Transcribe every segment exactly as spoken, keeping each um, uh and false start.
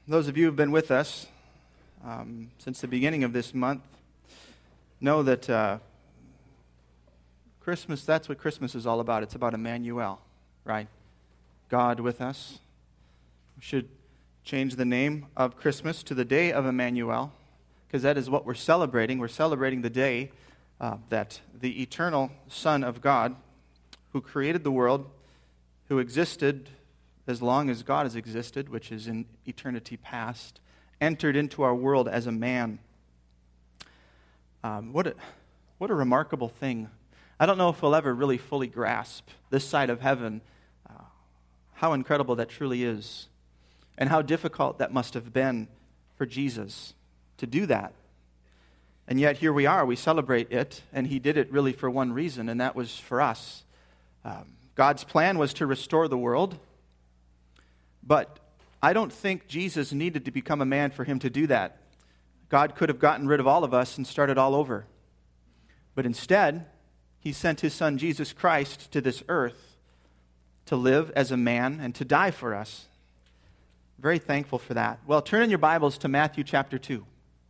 Those of you who have been with us um, since the beginning of this month know that uh, Christmas, that's what Christmas is all about. It's about Emmanuel, right? God with us. We should change the name of Christmas to the Day of Emmanuel, because that is what we're celebrating. We're celebrating the day uh, that the eternal Son of God, who created the world, who existed as long as God has existed, which is in eternity past, entered into our world as a man. Um, what a, what a remarkable thing. I don't know if we'll ever really fully grasp this side of heaven uh, how incredible that truly is, and how difficult that must have been for Jesus to do that. And yet here we are, we celebrate it, and he did it really for one reason, and that was for us. Um, God's plan was to restore the world, but I don't think Jesus needed to become a man for him to do that. God could have gotten rid of all of us and started all over. But instead, he sent his son Jesus Christ to this earth to live as a man and to die for us. Very thankful for that. Well, turn in your Bibles to Matthew chapter two.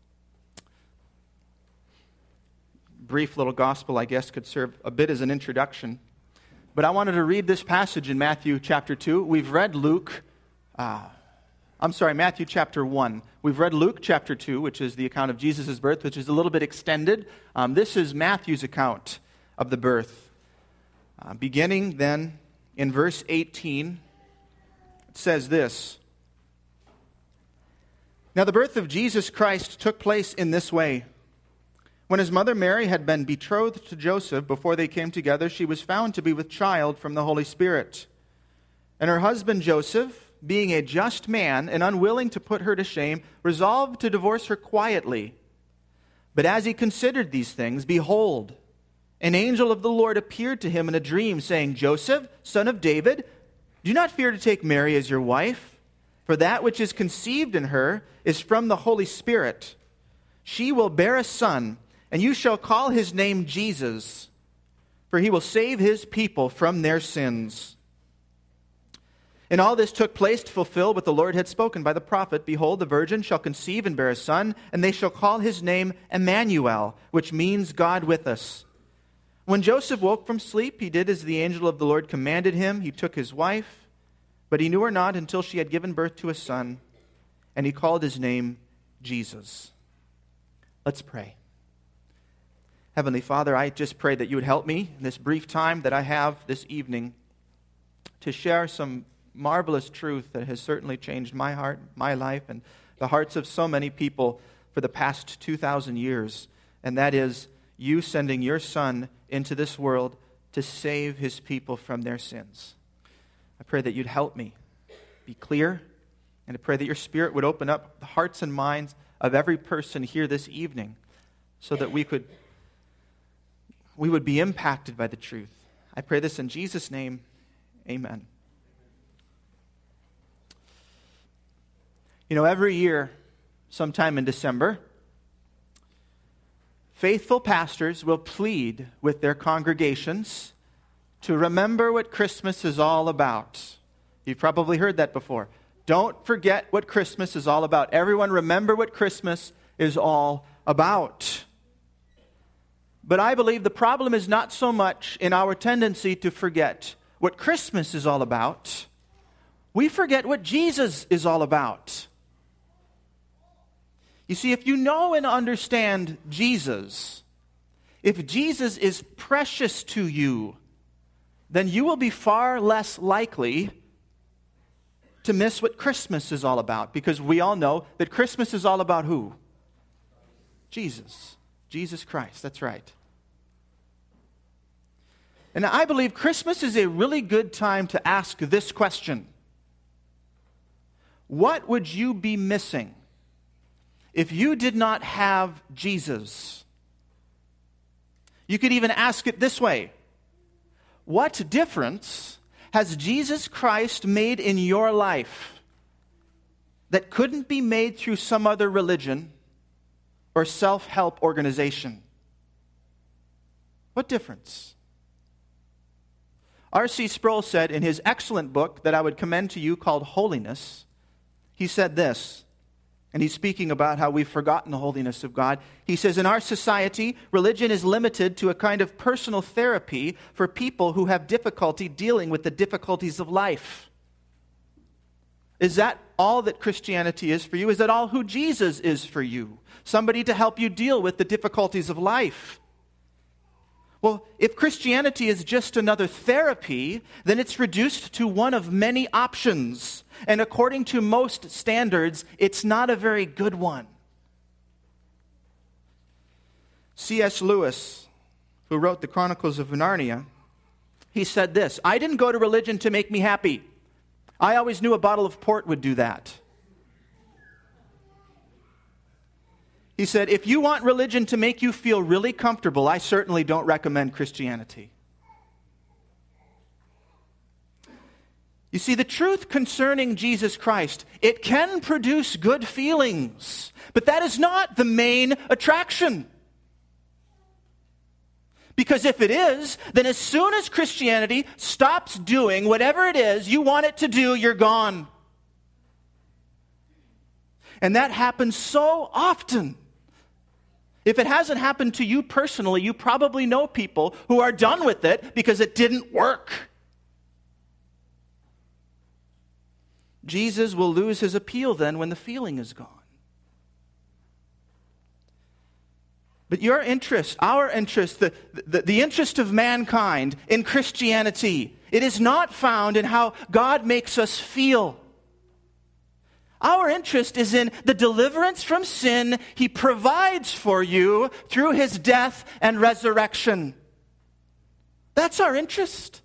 Brief little gospel, I guess, could serve a bit as an introduction. But I wanted to read this passage in Matthew chapter two. We've read Luke, uh, I'm sorry, Matthew chapter one. We've read Luke chapter two, which is the account of Jesus' birth, which is a little bit extended. Um, this is Matthew's account of the birth. Uh, beginning then in verse eighteen, it says this. Now the birth of Jesus Christ took place in this way. When his mother Mary had been betrothed to Joseph, before they came together, she was found to be with child from the Holy Spirit. And her husband Joseph, being a just man and unwilling to put her to shame, resolved to divorce her quietly. But as he considered these things, behold, an angel of the Lord appeared to him in a dream, saying, Joseph, son of David, do not fear to take Mary as your wife, for that which is conceived in her is from the Holy Spirit. She will bear a son, and you shall call his name Jesus, for he will save his people from their sins. And all this took place to fulfill what the Lord had spoken by the prophet. Behold, the virgin shall conceive and bear a son, and they shall call his name Emmanuel, which means God with us. When Joseph woke from sleep, he did as the angel of the Lord commanded him. He took his wife, but he knew her not until she had given birth to a son, and he called his name Jesus. Let's pray. Heavenly Father, I just pray that you would help me in this brief time that I have this evening to share some marvelous truth that has certainly changed my heart, my life, and the hearts of so many people for the past two thousand years. And that is you sending your Son into this world to save his people from their sins. I pray that you'd help me be clear, and I pray that your Spirit would open up the hearts and minds of every person here this evening so that we could we would be impacted by the truth. I pray this in Jesus' name. Amen. You know, every year, sometime in December, faithful pastors will plead with their congregations to remember what Christmas is all about. You've probably heard that before. Don't forget what Christmas is all about. Everyone remember what Christmas is all about. But I believe the problem is not so much in our tendency to forget what Christmas is all about. We forget what Jesus is all about. You see, if you know and understand Jesus, if Jesus is precious to you, then you will be far less likely to miss what Christmas is all about. Because we all know that Christmas is all about who? Jesus. Jesus Christ, that's right. And I believe Christmas is a really good time to ask this question. What would you be missing if you did not have Jesus? You could even ask it this way. What difference has Jesus Christ made in your life that couldn't be made through some other religion or self-help organization? What difference? R C Sproul said in his excellent book that I would commend to you called Holiness, he said this, And he's speaking about how we've forgotten the holiness of God. He says, in our society, religion is limited to a kind of personal therapy for people who have difficulty dealing with the difficulties of life. Is that all that Christianity is for you? Is that all who Jesus is for you? Somebody to help you deal with the difficulties of life? Well, if Christianity is just another therapy, then it's reduced to one of many options. And according to most standards, it's not a very good one. C S Lewis, who wrote the Chronicles of Narnia, he said this, "I didn't go to religion to make me happy. I always knew a bottle of port would do that." He said, if you want religion to make you feel really comfortable, I certainly don't recommend Christianity. You see, the truth concerning Jesus Christ, it can produce good feelings, but that is not the main attraction. Because if it is, then as soon as Christianity stops doing whatever it is you want it to do, you're gone. And that happens so often. If it hasn't happened to you personally, you probably know people who are done with it because it didn't work. Jesus will lose his appeal then when the feeling is gone. But your interest, our interest, the, the, the interest of mankind in Christianity, it is not found in how God makes us feel. Our interest is in the deliverance from sin he provides for you through his death and resurrection. That's our interest.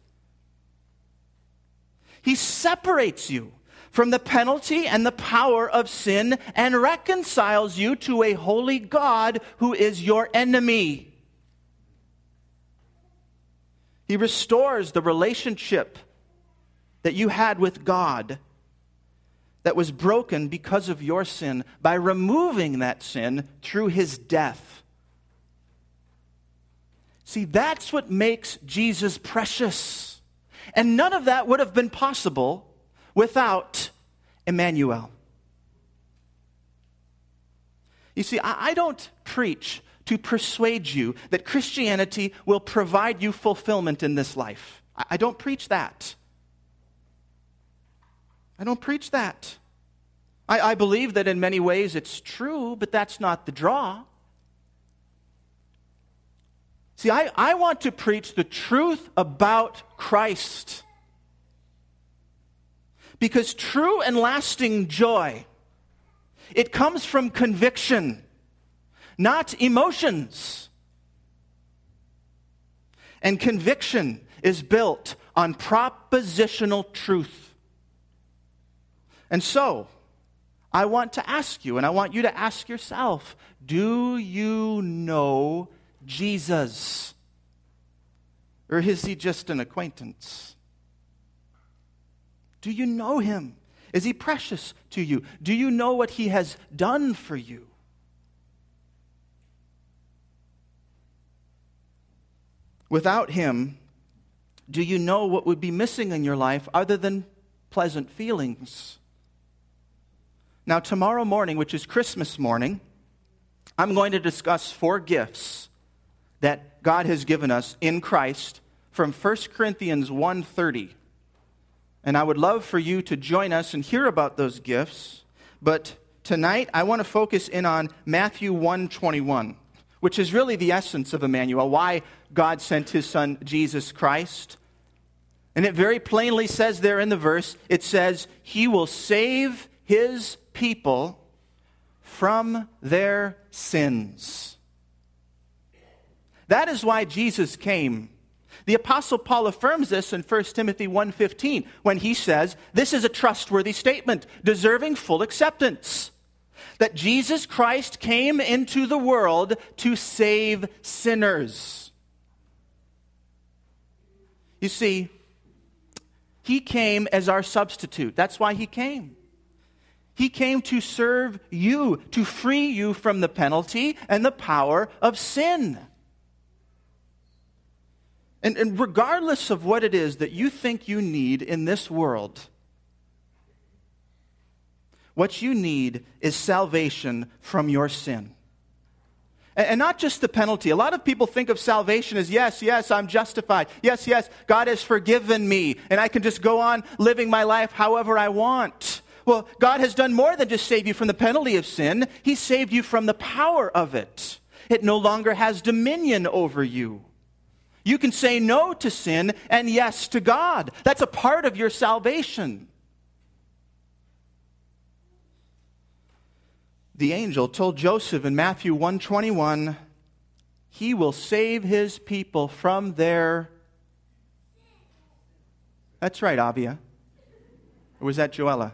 He separates you from the penalty and the power of sin and reconciles you to a holy God who is your enemy. He restores the relationship that you had with God that was broken because of your sin by removing that sin through his death. See, that's what makes Jesus precious. And none of that would have been possible without Emmanuel. You see, I, I don't preach to persuade you that Christianity will provide you fulfillment in this life. I, I don't preach that. I don't preach that. I, I believe that in many ways it's true, but that's not the draw. See, I, I want to preach the truth about Christ. Because true and lasting joy, it comes from conviction, not emotions. And conviction is built on propositional truth. And so, I want to ask you, and I want you to ask yourself, do you know Jesus? Or is he just an acquaintance? Do you know him? Is he precious to you? Do you know what he has done for you? Without him, do you know what would be missing in your life other than pleasant feelings? Now, tomorrow morning, which is Christmas morning, I'm going to discuss four gifts that God has given us in Christ from First Corinthians one thirty. And I would love for you to join us and hear about those gifts. But tonight, I want to focus in on Matthew one twenty-one, which is really the essence of Emmanuel, why God sent his son, Jesus Christ. And it very plainly says there in the verse, it says, he will save his people from their sins. That is why Jesus came. The Apostle Paul affirms this in First Timothy one fifteen when he says, this is a trustworthy statement, deserving full acceptance, that Jesus Christ came into the world to save sinners. You see, he came as our substitute. That's why he came. He came to serve you, to free you from the penalty and the power of sin. And, and regardless of what it is that you think you need in this world, What you need is salvation from your sin. And not just the penalty. A lot of people think of salvation as, yes, yes, I'm justified. Yes, yes, God has forgiven me, and I can just go on living my life however I want. Well, God has done more than just save you from the penalty of sin. He saved you from the power of it. It no longer has dominion over you. You can say no to sin and yes to God. That's a part of your salvation. The angel told Joseph in Matthew one twenty-one, he will save his people from their... That's right, Avia. Or was that Joella?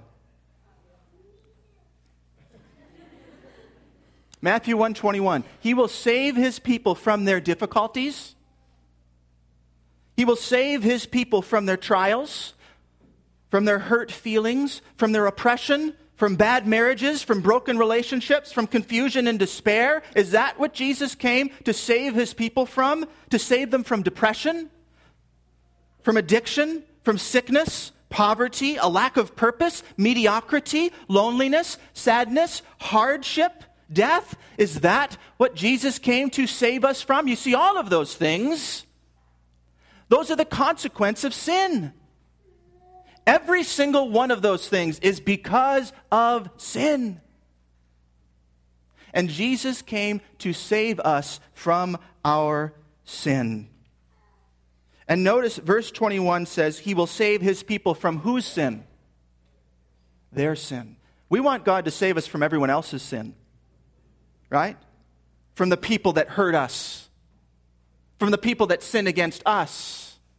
Matthew one twenty-one, he will save his people from their difficulties. He will save his people from their trials, from their hurt feelings, from their oppression, from bad marriages, from broken relationships, from confusion and despair. Is that what Jesus came to save his people from? To save them from depression, from addiction, from sickness, poverty, a lack of purpose, mediocrity, loneliness, sadness, hardship, death? Is that what Jesus came to save us from? You see, all of those things, those are the consequence of sin. Every single one of those things is because of sin. And Jesus came to save us from our sin. And notice verse twenty-one says, he will save his people from whose sin? Their sin. We want God to save us from everyone else's sin. Right? From the people that hurt us. From the people that sin against us.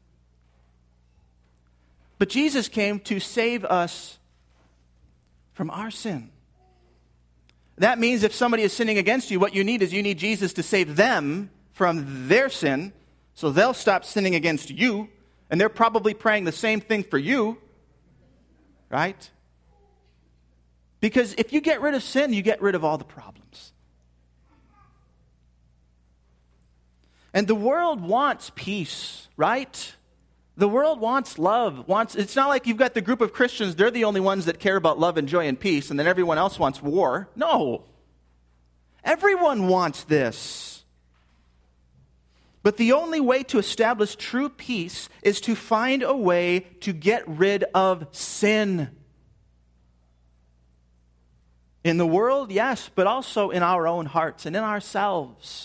But Jesus came to save us from our sin. That means if somebody is sinning against you, what you need is you need Jesus to save them from their sin, so they'll stop sinning against you, and they're probably praying the same thing for you, right? Because if you get rid of sin, you get rid of all the problems. And the world wants peace, right? The world wants love. Wants. It's not like you've got the group of Christians, they're the only ones that care about love and joy and peace, and then everyone else wants war. No. Everyone wants this. But the only way to establish true peace is to find a way to get rid of sin. In the world, yes, but also in our own hearts and in ourselves.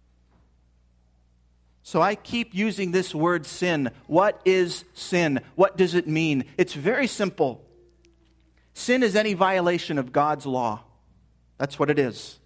So I keep using this word sin. What is sin? What does it mean? It's very simple. Sin is any violation of God's law. That's what it is.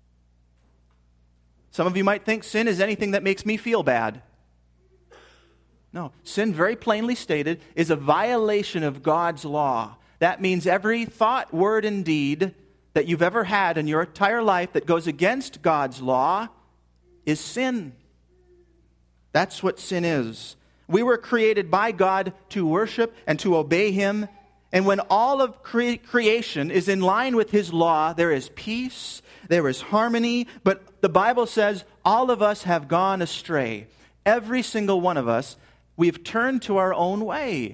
Some of you might think sin is anything that makes me feel bad. No, sin, very plainly stated, is a violation of God's law. That means every thought, word, and deed that you've ever had in your entire life that goes against God's law is sin. That's what sin is. We were created by God to worship and to obey Him. And when all of cre- creation is in line with His law, there is peace, there is harmony. But the Bible says all of us have gone astray. Every single one of us, we've turned to our own way.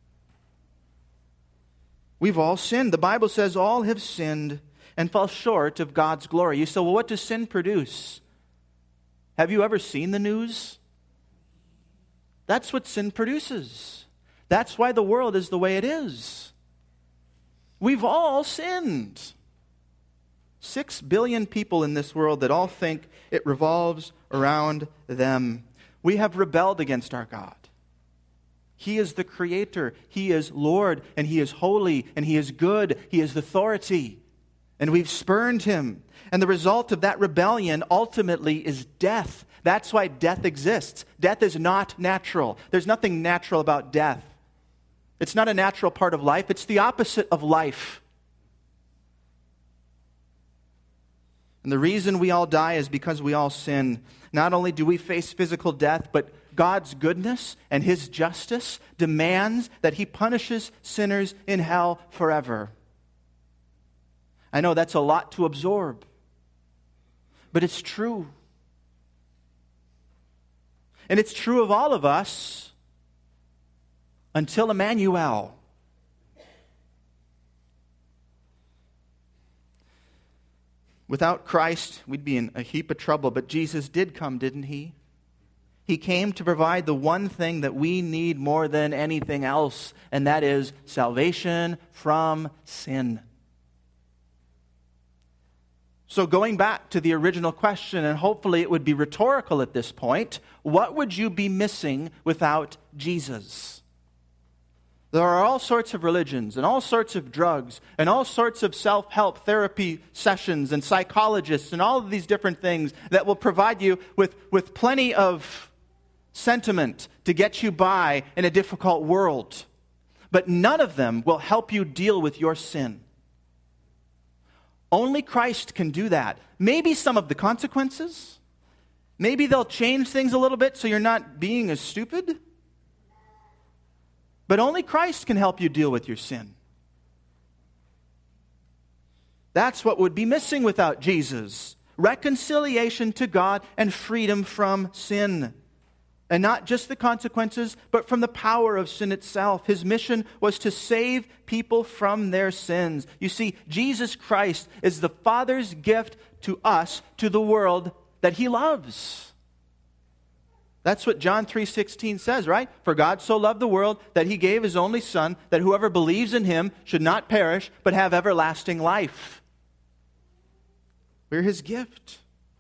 We've all sinned. The Bible says all have sinned and fall short of God's glory. You say, well, what does sin produce? Have you ever seen the news? That's what sin produces. That's why the world is the way it is. We've all sinned. Six billion people in this world that all think it revolves around them. We have rebelled against our God. He is the Creator. He is Lord, and He is holy, and He is good. He is the authority. And we've spurned Him. And the result of that rebellion ultimately is death. That's why death exists. Death is not natural. There's nothing natural about death. It's not a natural part of life. It's the opposite of life. And the reason we all die is because we all sin. Not only do we face physical death, but God's goodness and His justice demands that He punishes sinners in hell forever. I know that's a lot to absorb, but it's true. And it's true of all of us until Emmanuel. Without Christ, we'd be in a heap of trouble, but Jesus did come, didn't he? He came to provide the one thing that we need more than anything else, and that is salvation from sin. So going back to the original question, and hopefully it would be rhetorical at this point, what would you be missing without Jesus? There are all sorts of religions and all sorts of drugs and all sorts of self-help therapy sessions and psychologists and all of these different things that will provide you with, with plenty of sentiment to get you by in a difficult world. But none of them will help you deal with your sin. Only Christ can do that. Maybe some of the consequences. Maybe they'll change things a little bit so you're not being as stupid. But only Christ can help you deal with your sin. That's what would be missing without Jesus. Reconciliation to God and freedom from sin. And not just the consequences, but from the power of sin itself. His mission was to save people from their sins. You see, Jesus Christ is the Father's gift to us, to the world that He loves. That's what John three sixteen says, right? For God so loved the world that He gave His only Son, that whoever believes in Him should not perish, but have everlasting life. We're His gift.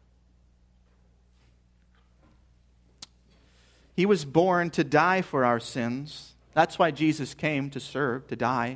He was born to die for our sins. That's why Jesus came to serve, to die.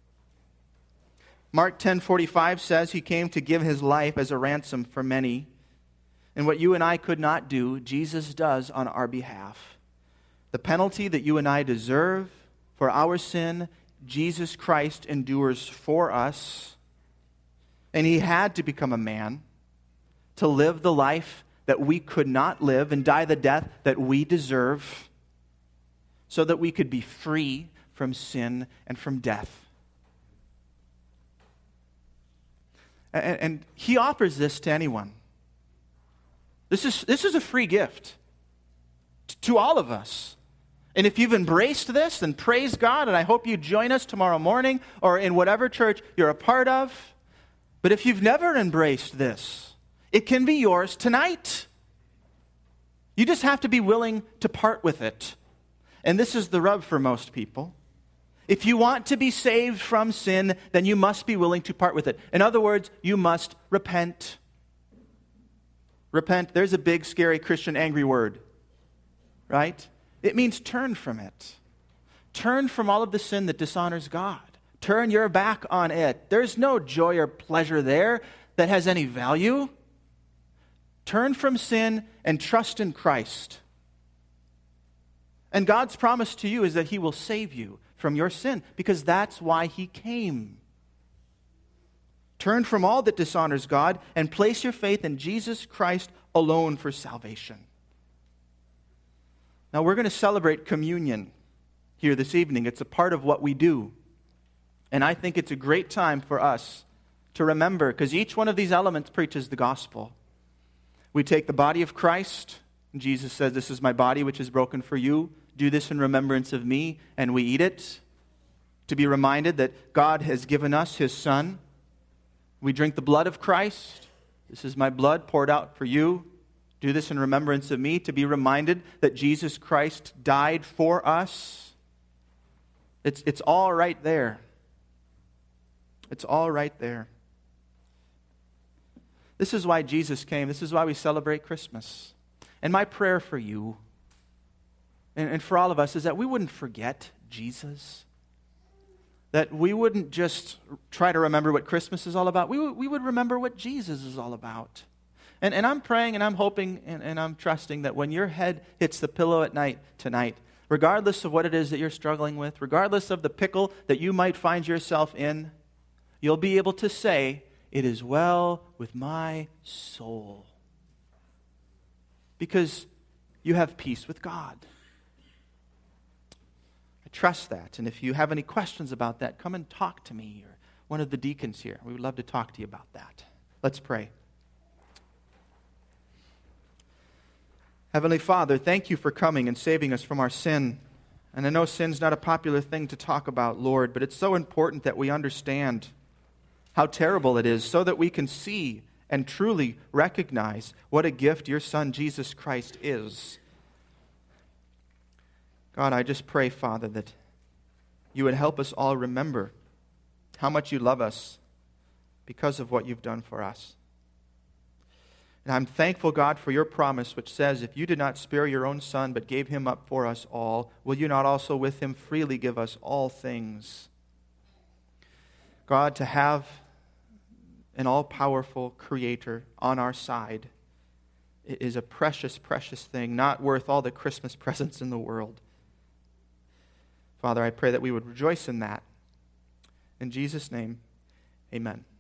Mark ten forty-five says He came to give His life as a ransom for many. And what you and I could not do, Jesus does on our behalf. The penalty that you and I deserve for our sin, Jesus Christ endures for us. And He had to become a man to live the life that we could not live and die the death that we deserve, so that we could be free from sin and from death. And, and He offers this to anyone. This is, this is a free gift to all of us. And if you've embraced this, then praise God, and I hope you join us tomorrow morning or in whatever church you're a part of. But if you've never embraced this, it can be yours tonight. You just have to be willing to part with it. And this is the rub for most people. If you want to be saved from sin, then you must be willing to part with it. In other words, you must repent. Repent, there's a big, scary Christian angry word, right? It means turn from it. Turn from all of the sin that dishonors God. Turn your back on it. There's no joy or pleasure there that has any value. Turn from sin and trust in Christ. And God's promise to you is that He will save you from your sin, because that's why He came. Turn from all that dishonors God and place your faith in Jesus Christ alone for salvation. Now, we're going to celebrate communion here this evening. It's a part of what we do. And I think it's a great time for us to remember, because each one of these elements preaches the gospel. We take the body of Christ, and Jesus says, "This is my body which is broken for you. Do this in remembrance of me," and we eat it to be reminded that God has given us His Son. We drink the blood of Christ. "This is my blood poured out for you. Do this in remembrance of me," to be reminded that Jesus Christ died for us. It's, it's all right there. It's all right there. This is why Jesus came. This is why we celebrate Christmas. And my prayer for you and, and for all of us is that we wouldn't forget Jesus. That we wouldn't just try to remember what Christmas is all about. We, w- we would remember what Jesus is all about. And, and I'm praying and I'm hoping and, and I'm trusting that when your head hits the pillow at night tonight, regardless of what it is that you're struggling with, regardless of the pickle that you might find yourself in, you'll be able to say, "It is well with my soul." Because you have peace with God. I trust that. And if you have any questions about that, come and talk to me or one of the deacons here. We would love to talk to you about that. Let's pray. Heavenly Father, thank you for coming and saving us from our sin. And I know sin's not a popular thing to talk about, Lord, but it's so important that we understand how terrible it is so that we can see and truly recognize what a gift your Son, Jesus Christ, is. God, I just pray, Father, that you would help us all remember how much you love us because of what you've done for us. And I'm thankful, God, for your promise, which says, if you did not spare your own Son, but gave him up for us all, will you not also with him freely give us all things? God, to have an all-powerful Creator on our side is a precious, precious thing, not worth all the Christmas presents in the world. Father, I pray that we would rejoice in that. In Jesus' name, amen.